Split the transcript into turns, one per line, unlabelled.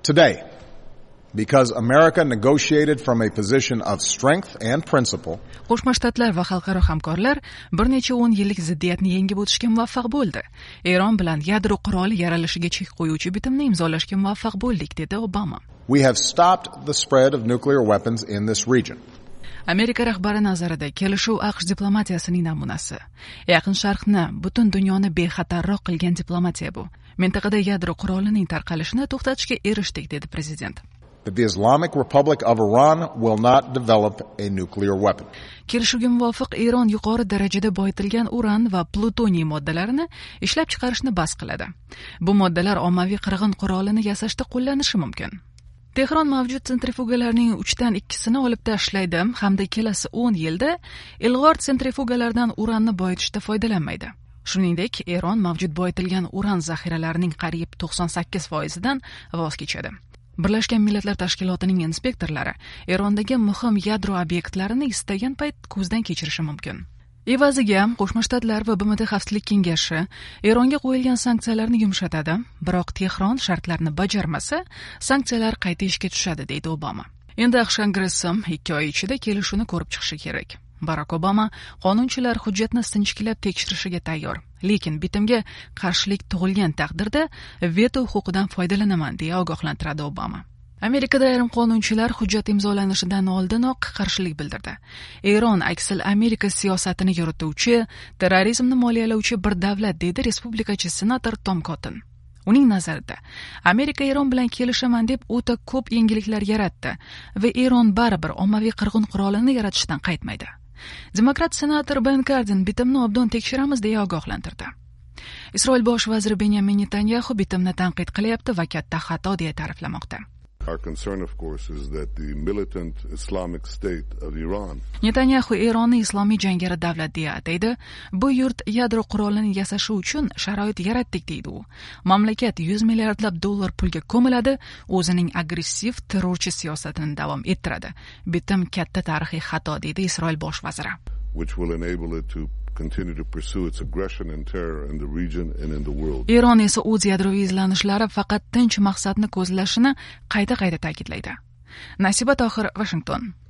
Today, because America negotiated from a position of strength and principle,
Qo'shma Shtatlar va xalqaro hamkorlar bir necha 10 yillik ziddiyatni yengib o'tishga muvaffaq bo'ldi. Eron bilan yadro quroli yaralishiga chek qo'yuvchi bitimni imzolashga muvaffaq bo'ldik, dedi Obama.
we have stopped the spread of nuclear weapons in this region.
Amerika rahbari nazarida kelishuv AQSh diplomatiyasining namunasi. Yaqin Sharqni, butun dunyoni bexatarroq qilgan diplomatiya bu. Mintaqada yadro qurolining tarqalishini to'xtatishga erishdik, dedi prezident.
That the Islamic Republic of Iran will not develop a nuclear weapon.
Kelishuvga muvofiq Eron yuqori darajada boyitilgan uran va plutoniy moddalarini ishlab chiqarishni bas qiladi. Bu moddalar ommaviy qirg'in qurolini yasashda qo'llanishi mumkin. Tehron mavjud sentrifugalarning 3dan 2sini olib tashlaydi hamda kelasi 10 yilda ilg'or sentrifugalardan uranni boyitishda foydalanmaydi. Shuningdek, Eron mavjud boyitilgan uran zaxiralarining qariyb 98%dan voz kechadi. Birlashgan Millatlar Tashkilotining inspektorlari Erondagi muhim yadro obyektlarini istagan payt ko'zdan kechirishi mumkin. Evaziga Qo'shma Shtatlar va BMT Xavfsizlik kengashi Eronga qo'yilgan sanksiyalarni yumshatadi, biroq Tehron shartlarni bajarmasa, sanksiyalar qayta ishga tushadi, deydi Obama. Endi AQSh Kongressi 2 oy ichida kelishuvni ko'rib chiqishi kerak. Barack Obama qonunchilar hujjatni sinchiklab tekshirishiga tayyor, lekin bitimga qarshilik tug'ilgan taqdirda veto huquqidan foydalanaman, deya ogohlantiradi Obama. Amerikada ayrim qonunchilar hujjat imzolanishidan oldinoq qarshilik bildirdi. Eron aksil Amerika siyosatini yurituvchi, terrorizmni moliyalovchi bir davlat, dedi respublikachi senator Tom Cotton. Uning nazarida, Amerika Eron bilan kelishaman deb o'ta ko'p yangiliklar yaratdi va Eron baribir ommaviy qirg'in qurolini yaratishdan qaytmaydi. Demokrat senator Ben Cardin bitimni obdon tekshiramiz, deya ogohlantirdi. Isroil bosh vaziri Benyamin Netanyahu bitimni tanqid qilyapti va katta xato, deya ta'riflamoqda.
Our concern, of course, is that the militant Islamic State of Iran
Netanyahu Eronni islomiy jangari davlat deya ataydi. Bu yurt yadro qurolini yasashi uchun sharoit yaratdik, deydi u. Mamlakat 100 milliardlab dollar pulga ko'miladi, o'zining agressiv terrorchi siyosatini davom ettiradi. Bitim katta tarixiy xato, deydi Isroil bosh vaziri.
which will enable it to continue to pursue its aggression and terror in the region and in the world.
Eron esa o'z yadroviy izlanishlari faqat tinch maqsadni ko'zlashini qayta ta'kidlaydi. Nasiba Tohir, Washington.